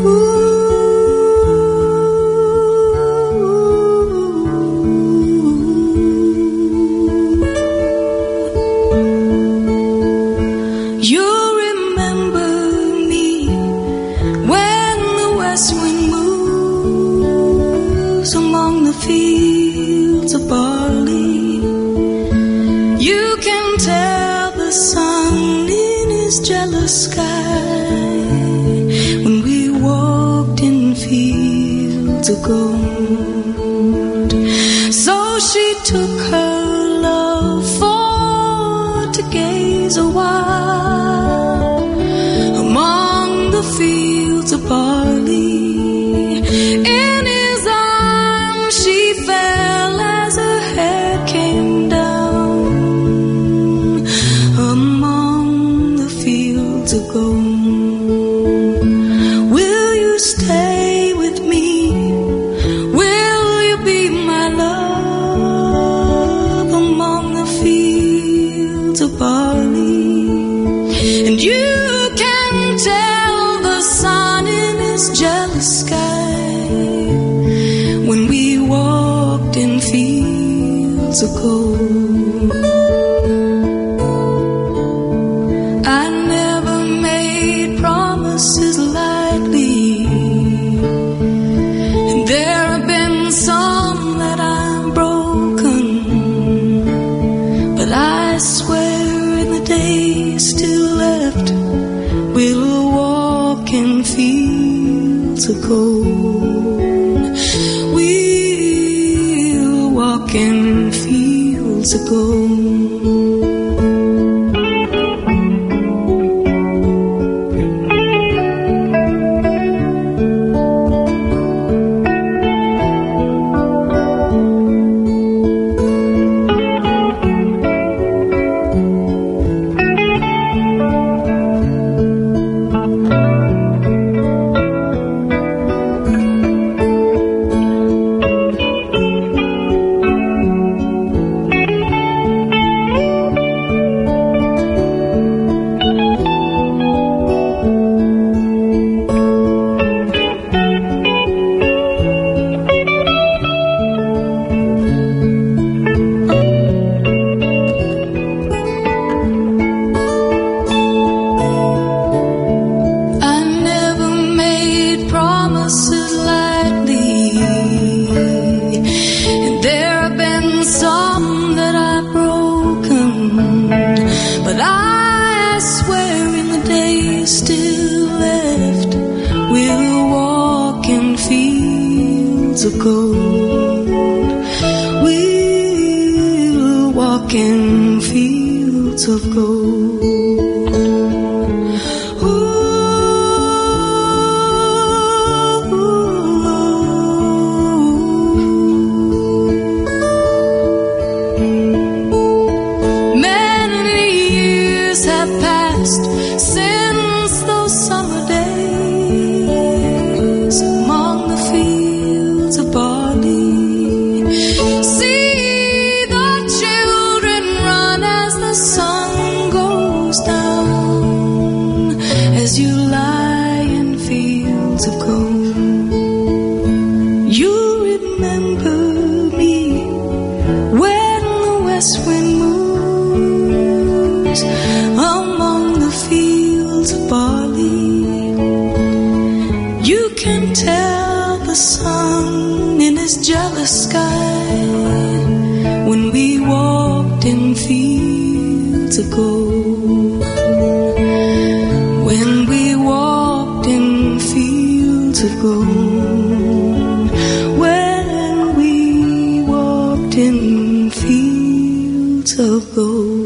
Fields of barley, you can tell the sun in his jealous sky when we walked in fields of gold. So she took her love for to gaze a while among the fields of barley. In his arms she fell as her hair came down among the fields of gold. Will you stay with me? Will you be my love among the fields of barley? And you can tell the sun in his jealous sky when we walked in fields of gold. I never made promises lightly, and there have been some that I've broken, but I swear in the days still left we'll walk in fields of gold. We'll walk in fields of gold. But I swear in the days still left we'll walk in fields of gold. We'll walk in fields of gold. Since those summer days among the fields of barley, see the children run as the sun goes down, as you lie in fields of gold. You remember me when the west wind moves among the fields of barley. You can tell the sun in his jealous sky when we walked in fields of gold. When we walked in fields of gold. When we walked in fields of gold.